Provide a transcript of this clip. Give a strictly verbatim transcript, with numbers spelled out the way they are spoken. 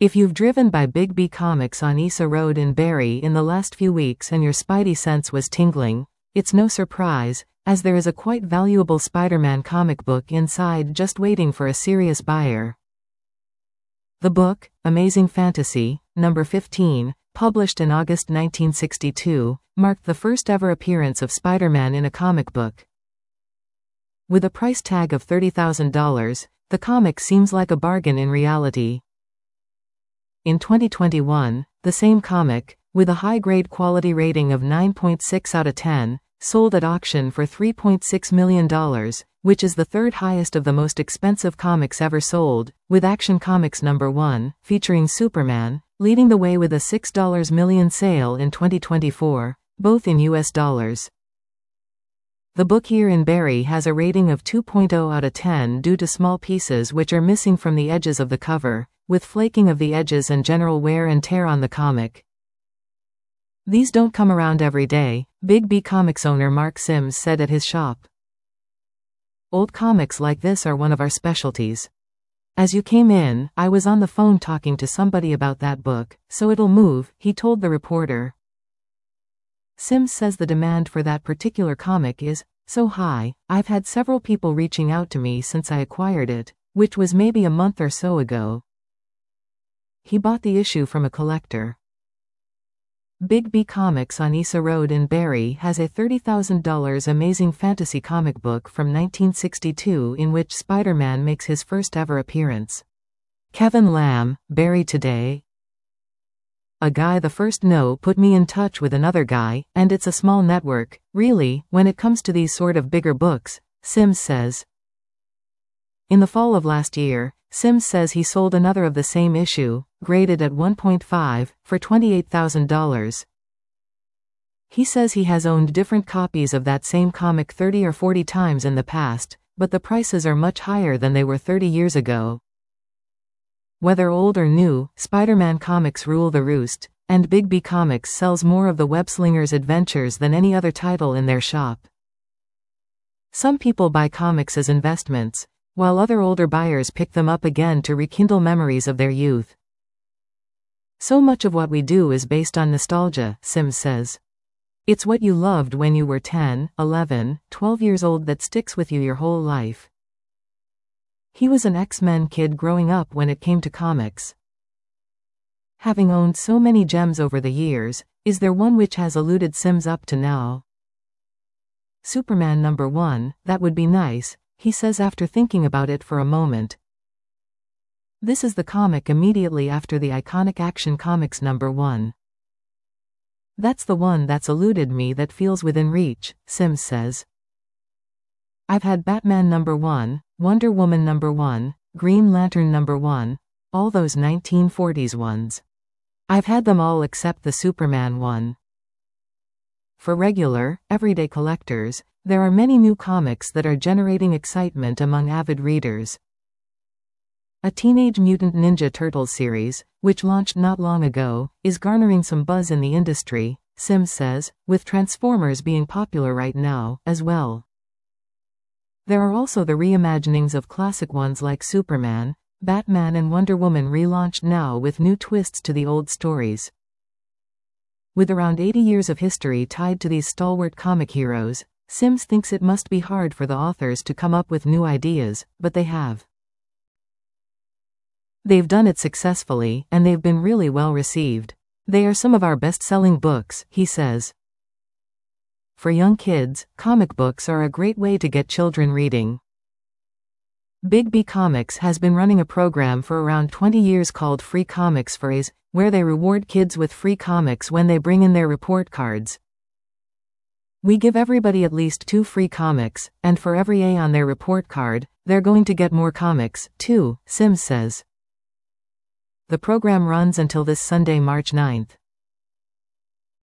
If you've driven by Big B Comics on Issa Road in Barrie in the last few weeks and your spidey sense was tingling, it's no surprise, as there is a quite valuable Spider-Man comic book inside just waiting for a serious buyer. The book, Amazing Fantasy, number fifteen, published in August nineteen sixty-two, marked the first ever appearance of Spider-Man in a comic book. With a price tag of thirty thousand dollars, the comic seems like a bargain in reality. In twenty twenty-one, the same comic, with a high-grade quality rating of nine point six out of ten, sold at auction for three point six million dollars, which is the third highest of the most expensive comics ever sold, with Action Comics number one, featuring Superman, leading the way with a six million dollars sale in twenty twenty-four, both in U S dollars. The book here in Barrie has a rating of two point zero out of ten due to small pieces which are missing from the edges of the cover, with flaking of the edges and general wear and tear on the comic. These don't come around every day, Big B Comics owner Mark Sims said at his shop. Old comics like this are one of our specialties. As you came in, I was on the phone talking to somebody about that book, so it'll move, he told the reporter. Sims says the demand for that particular comic is so high, I've had several people reaching out to me since I acquired it, which was maybe a month or so ago. He bought the issue from a collector. Big B Comics on Issa Road in Barrie has a thirty thousand dollars Amazing Fantasy comic book from nineteen sixty-two in which Spider-Man makes his first ever appearance. Kevin Lamb, Barrie Today. A guy the first no put me in touch with another guy, and it's a small network, really, when it comes to these sort of bigger books, Sims says. In the fall of last year, Sims says he sold another of the same issue, graded at one point five, for twenty-eight thousand dollars. He says he has owned different copies of that same comic thirty or forty times in the past, but the prices are much higher than they were thirty years ago. Whether old or new, Spider-Man comics rule the roost, and Big B Comics sells more of the web-slinger's adventures than any other title in their shop. Some people buy comics as investments, while other older buyers pick them up again to rekindle memories of their youth. So much of what we do is based on nostalgia, Sims says. It's what you loved when you were ten, eleven, twelve years old that sticks with you your whole life. He was an X-Men kid growing up when it came to comics. Having owned so many gems over the years, is there one which has eluded Sims up to now? Superman number one, that would be nice, he says after thinking about it for a moment. This is the comic immediately after the iconic Action Comics number one. That's the one that's eluded me that feels within reach, Sims says. I've had Batman number one, Wonder Woman number one, Green Lantern number one, all those nineteen forties ones. I've had them all except the Superman one. For regular, everyday collectors, there are many new comics that are generating excitement among avid readers. A Teenage Mutant Ninja Turtles series, which launched not long ago, is garnering some buzz in the industry, Sims says, with Transformers being popular right now, as well. There are also the reimaginings of classic ones like Superman, Batman and Wonder Woman relaunched now with new twists to the old stories. With around eighty years of history tied to these stalwart comic heroes, Sims thinks it must be hard for the authors to come up with new ideas, but they have. They've done it successfully, and they've been really well received. They are some of our best-selling books, he says. For young kids, comic books are a great way to get children reading. Big B Comics has been running a program for around twenty years called Free Comics for A's, where they reward kids with free comics when they bring in their report cards. We give everybody at least two free comics, and for every A on their report card, they're going to get more comics, too, Sims says. The program runs until this Sunday, March ninth.